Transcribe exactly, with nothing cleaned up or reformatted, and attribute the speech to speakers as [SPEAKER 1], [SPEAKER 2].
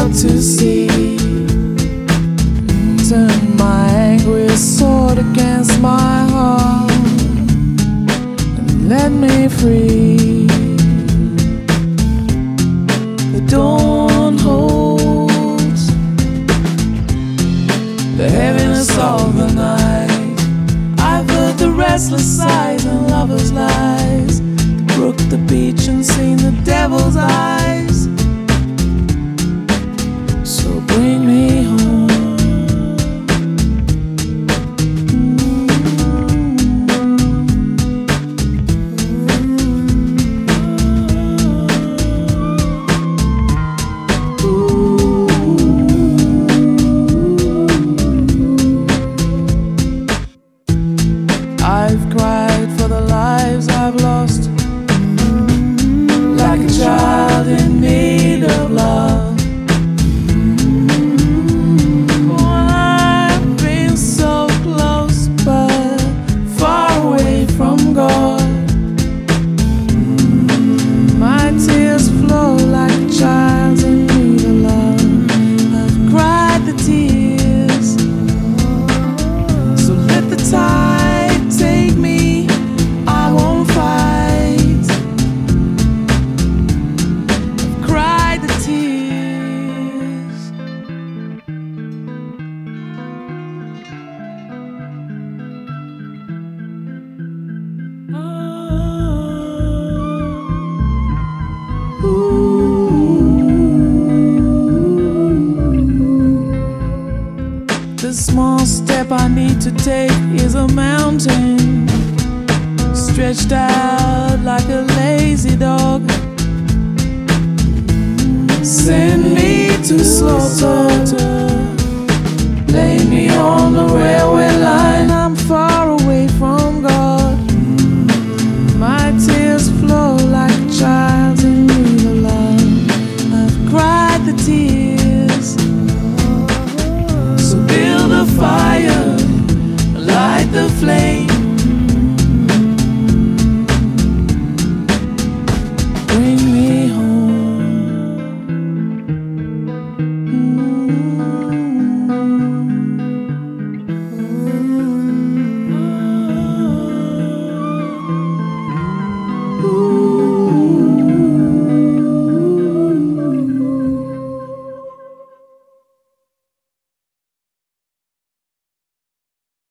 [SPEAKER 1] out to sea. Turn my angry sword against my heart and let me free. The dawn holds the heaviness of the night. I've heard the restless sighs and lovers' lies, the brook, the beach, and seen the devil's eyes. So bring me home. I've cried for the lives I've lost, like a child in need of love. Oh, I've been so close but far away from God. My tears flow like a child in need of love. I've cried the tears, so let the tide take me, I won't fight. I've cried the tears. Oh. Ooh. The small step I need to take is a mountain, stretched out like a lazy dog. Send me to slaughter, lay me on the railway